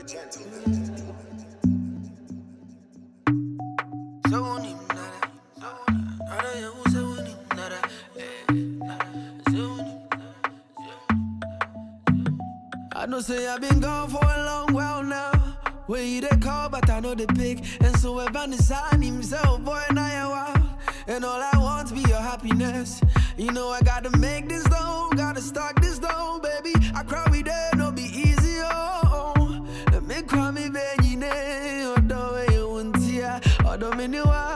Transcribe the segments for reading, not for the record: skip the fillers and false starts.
I know say I've been gone for a long while now. Where you they call, but I know they pick. And so I bound to sign himself, boy, now you're wild. And all I want be your happiness. You know I gotta make this dough, gotta stock this dough, baby. I cry with them, no be easy, oh. Let me cry me, baby, ne. Although you won't see, although miniwa,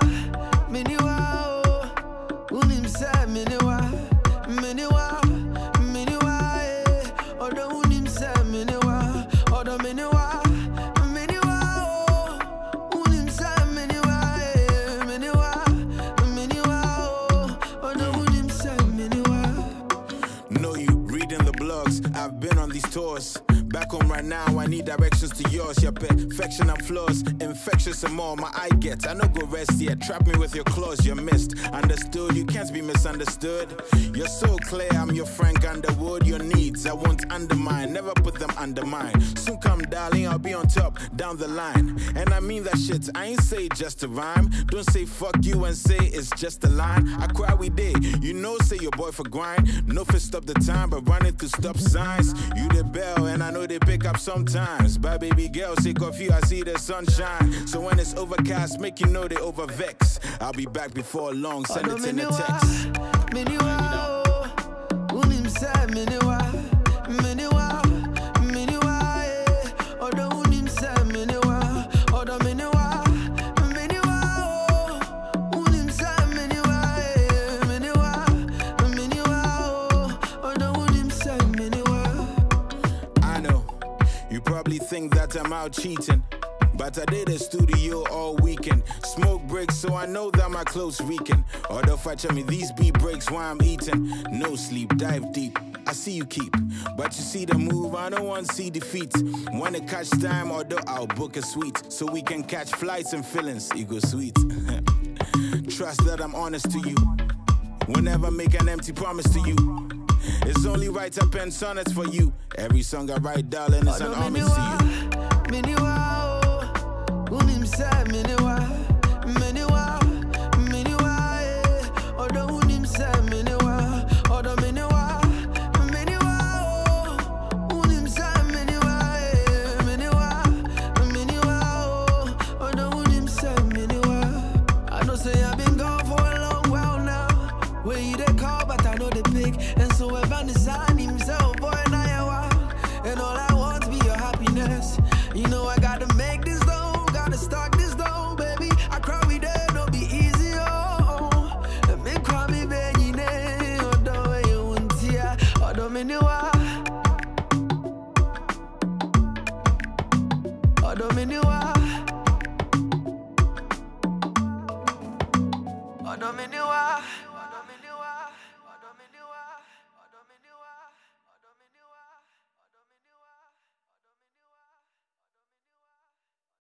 oh. Unim say miniwa, miniwa, eh. Although unim say miniwa, although miniwa. I've been on these tours. Back home right now, I need directions to yours. Your perfection and flaws, infectious and more. My eye gets, I no go rest yet. Trap me with your claws, you're missed. Understood, you can't be misunderstood. You're so clear, I'm your Frank Underwood. Your needs, I won't undermine, never put them under mine. Soon come, darling, I'll be on top, down the line. And I mean that shit, I ain't say it just a rhyme. Don't say fuck you and say it's just a line. I cry we day, you know, say your boy for grind. No fit stop the time, but running through stop signs. You the bell, and I know they pick up sometimes. Bye baby girl, sick of you, I see the sunshine. So when it's overcast, make you know they over vex. I'll be back before long, send it in a text. Probably think that I'm out cheating, but I did a studio all weekend. Smoke breaks, so I know that my clothes reeking. Although fetch me these beat breaks while I'm eating. No sleep, dive deep. I see you keep, but you see the move. I don't want to see defeat. Wanna catch time, although I'll book a suite, so we can catch flights and feelings. Ego sweet. Trust that I'm honest to you. Whenever I make an empty promise to you. It's only right I pen sonnets for you. Every song I write, darling, is an homage to you. Miniwa, oh, unim say miniwa, eh. Although unim say miniwa, although miniwa, oh, unim say miniwa, oh, although unim say miniwa. I know say I've been gone for a long while now. Where you they call, but I know they pick. And so I bound to sign himself, boy, now you're wild. And all I want be your happiness. You know I gotta make this dough, gotta stock this dough, baby. I cry with them, no be easy, oh. Let me cry me, baby, ne. Although you won't see, although miniwa, although miniwa, although miniwa.